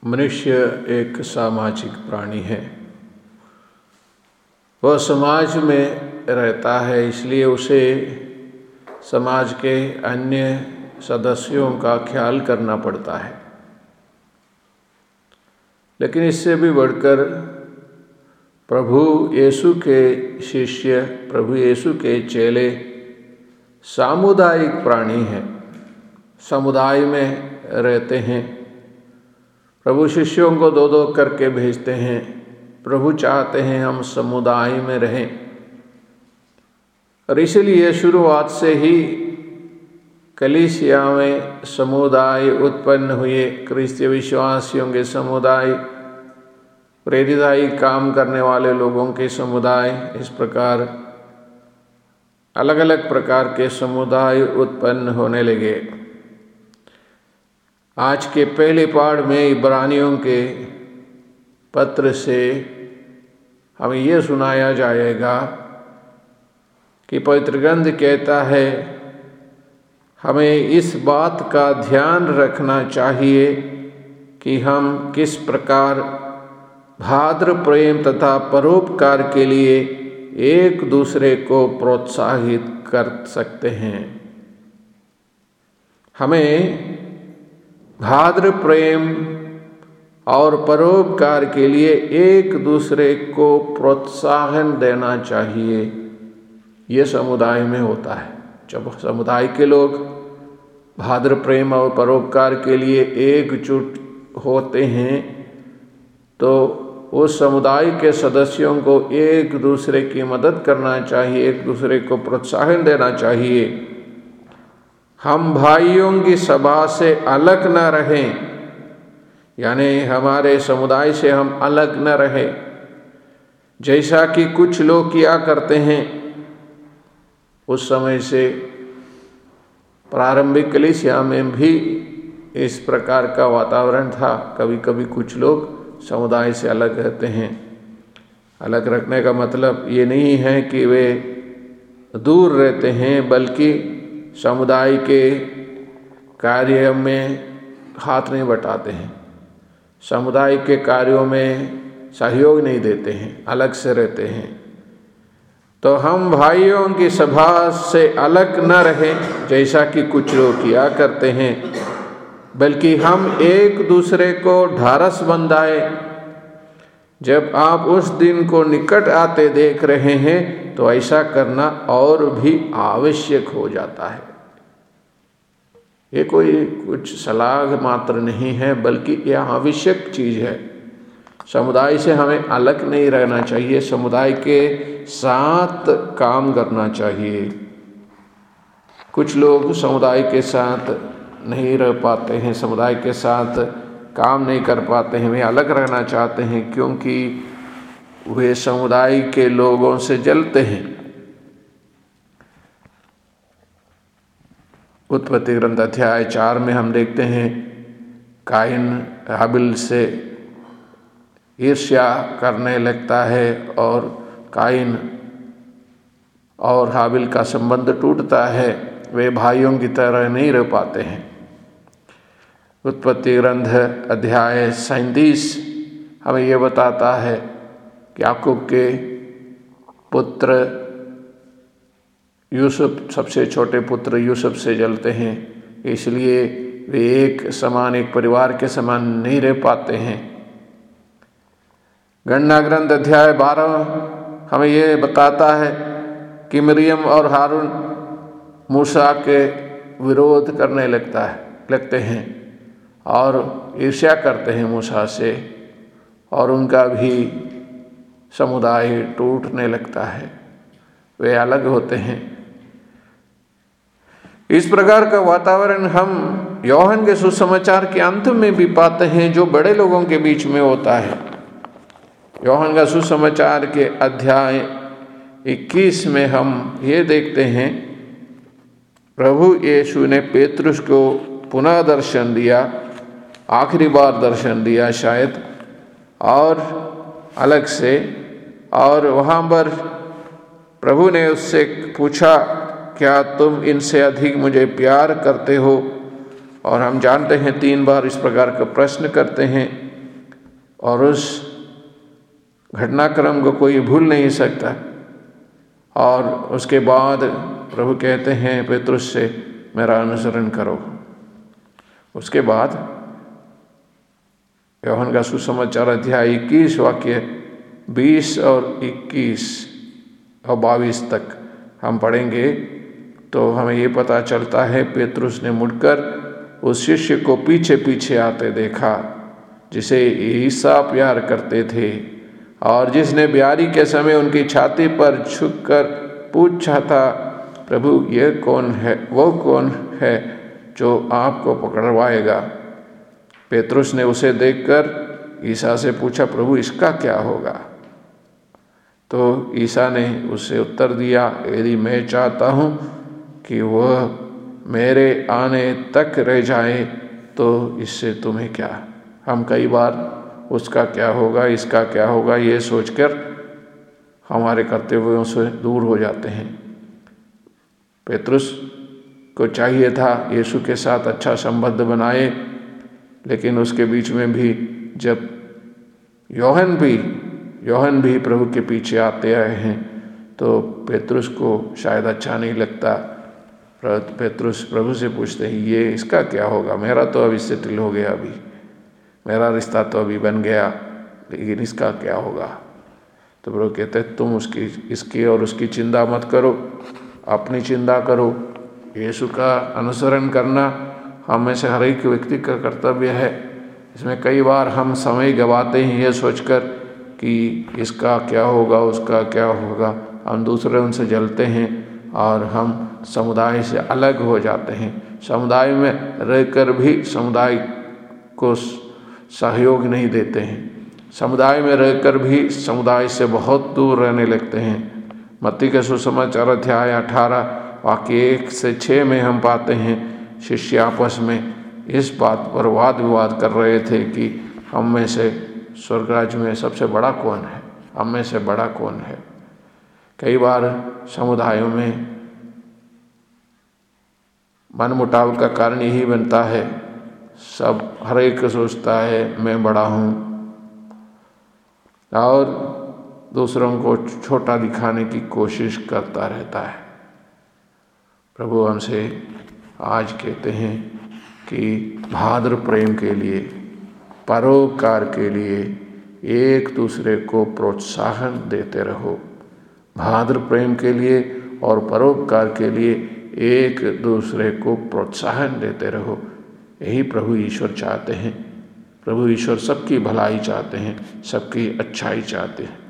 मनुष्य एक सामाजिक प्राणी है। वह समाज में रहता है, इसलिए उसे समाज के अन्य सदस्यों का ख्याल करना पड़ता है। लेकिन इससे भी बढ़कर प्रभु यीशु के शिष्य, प्रभु यीशु के चेले सामुदायिक प्राणी हैं, समुदाय में रहते हैं। प्रभु शिष्यों को दो दो करके भेजते हैं। प्रभु चाहते हैं हम समुदाय में रहें, और इसलिए शुरुआत से ही कलीसिया में समुदाय उत्पन्न हुए। क्रिस्तीय विश्वासियों के समुदाय, प्रेरिताई काम करने वाले लोगों के समुदाय, इस प्रकार अलग अलग प्रकार के समुदाय उत्पन्न होने लगे। आज के पहले पाठ में इब्रानियों के पत्र से हमें यह सुनाया जाएगा कि पवित्र ग्रंथ कहता है हमें इस बात का ध्यान रखना चाहिए कि हम किस प्रकार भाद्र प्रेम तथा परोपकार के लिए एक दूसरे को प्रोत्साहित कर सकते हैं। हमें भाद्र प्रेम और परोपकार के लिए एक दूसरे को प्रोत्साहन देना चाहिए। ये समुदाय में होता है। जब समुदाय के लोग भाद्र प्रेम और परोपकार के लिए एकजुट होते हैं तो उस समुदाय के सदस्यों को एक दूसरे की मदद करना चाहिए, एक दूसरे को प्रोत्साहन देना चाहिए। हम भाइयों की सभा से अलग न रहें, यानी हमारे समुदाय से हम अलग न रहें, जैसा कि कुछ लोग किया करते हैं। उस समय से प्रारंभिक कलीसिया में भी इस प्रकार का वातावरण था। कभी कभी कुछ लोग समुदाय से अलग रहते हैं। अलग रखने का मतलब ये नहीं है कि वे दूर रहते हैं, बल्कि समुदाय के कार्य में हाथ नहीं बटाते हैं, समुदाय के कार्यों में सहयोग नहीं देते हैं, अलग से रहते हैं। तो हम भाइयों की सभा से अलग न रहें जैसा कि कुछ लोग किया करते हैं, बल्कि हम एक दूसरे को ढारस बंधाए। जब आप उस दिन को निकट आते देख रहे हैं तो ऐसा करना और भी आवश्यक हो जाता है। ये कोई कुछ सलाह मात्र नहीं है, बल्कि यह आवश्यक चीज़ है। समुदाय से हमें अलग नहीं रहना चाहिए, समुदाय के साथ काम करना चाहिए। कुछ लोग समुदाय के साथ नहीं रह पाते हैं, समुदाय के साथ काम नहीं कर पाते हैं, वे अलग रहना चाहते हैं क्योंकि वे समुदाय के लोगों से जलते हैं। उत्पत्ति ग्रंथ अध्याय 4 में हम देखते हैं काइन हाबिल से ईर्ष्या करने लगता है और काइन और हाबिल का संबंध टूटता है। वे भाइयों की तरह नहीं रह पाते हैं। उत्पत्ति ग्रंथ अध्याय 37 हमें यह बताता है कि याकूब के पुत्र यूसुफ, सबसे छोटे पुत्र यूसुफ से जलते हैं, इसलिए वे एक समान, एक परिवार के समान नहीं रह पाते हैं। गणना ग्रंथ अध्याय 12 हमें यह बताता है कि मरियम और हारून मूसा के विरोध करने लगते हैं और ईर्ष्या करते हैं मूसा से, और उनका भी समुदाय टूटने लगता है, वे अलग होते हैं। इस प्रकार का वातावरण हम योहन के सुसमाचार के अंत में भी पाते हैं, जो बड़े लोगों के बीच में होता है। योहन का सुसमाचार के अध्याय 21 में हम ये देखते हैं, प्रभु यीशु ने पेतरुस को पुनः दर्शन दिया, आखिरी बार दर्शन दिया शायद, और अलग से, और वहाँ पर प्रभु ने उससे पूछा, क्या तुम इनसे अधिक मुझे प्यार करते हो? और हम जानते हैं 3 बार इस प्रकार का प्रश्न करते हैं। और उस घटनाक्रम को कोई भूल नहीं सकता। और उसके बाद प्रभु कहते हैं पेतरुस से, मेरा अनुसरण करो। उसके बाद यूहन्ना का सुसमाचार अध्याय 21 वाक्य 20 और 21 और 22 तक हम पढ़ेंगे तो हमें ये पता चलता है, पेतरुस ने मुड़कर उस शिष्य को पीछे पीछे आते देखा जिसे ईसा प्यार करते थे, और जिसने ब्यारी के समय उनकी छाती पर झुककर पूछा था, प्रभु यह कौन है, वो कौन है जो आपको पकड़वाएगा? पेतरुस ने उसे देखकर ईसा से पूछा, प्रभु इसका क्या होगा? तो ईसा ने उसे उत्तर दिया, यदि मैं चाहता हूँ कि वह मेरे आने तक रह जाए तो इससे तुम्हें क्या। हम कई बार उसका क्या होगा, इसका क्या होगा, ये सोचकर हमारे कर्तव्यों से दूर हो जाते हैं। पेतरुस को चाहिए था यीशु के साथ अच्छा संबंध बनाए, लेकिन उसके बीच में भी जब यूहन्ना भी प्रभु के पीछे आते आए हैं तो पेतरुस को शायद अच्छा नहीं लगता। पेतरुस प्रभु से पूछते हैं, ये इसका क्या होगा? मेरा तो अभी सेटल हो गया, अभी मेरा रिश्ता तो अभी बन गया, लेकिन इसका क्या होगा? तो प्रभु कहते हैं, तुम इसकी और उसकी चिंता मत करो, अपनी चिंता करो। यीशु का अनुसरण करना हम में से हर एक व्यक्ति का कर्तव्य है। इसमें कई बार हम समय गंवाते हैं ये सोचकर कि इसका क्या होगा, उसका क्या होगा। हम दूसरे उनसे जलते हैं और हम समुदाय से अलग हो जाते हैं। समुदाय में रहकर भी समुदाय को सहयोग नहीं देते हैं। समुदाय में रहकर भी समुदाय से बहुत दूर रहने लगते हैं। मत्ती के सुसमाचार अध्याय 18 वाक्य 1 से 6 में हम पाते हैं, शिष्य आपस में इस बात पर वाद विवाद कर रहे थे कि हम में से स्वर्ग राज्य में सबसे बड़ा कौन है, हम में से बड़ा कौन है। कई बार समुदायों में मनमुटाव का कारण यही बनता है, सब हर एक सोचता है मैं बड़ा हूँ और दूसरों को छोटा दिखाने की कोशिश करता रहता है। प्रभु हमसे आज कहते हैं कि भाद्र प्रेम के लिए, परोपकार के लिए एक दूसरे को प्रोत्साहन देते रहो। भाद्र प्रेम के लिए और परोपकार के लिए एक दूसरे को प्रोत्साहन देते रहो। यही प्रभु ईश्वर चाहते हैं। प्रभु ईश्वर सबकी भलाई चाहते हैं, सबकी अच्छाई चाहते हैं।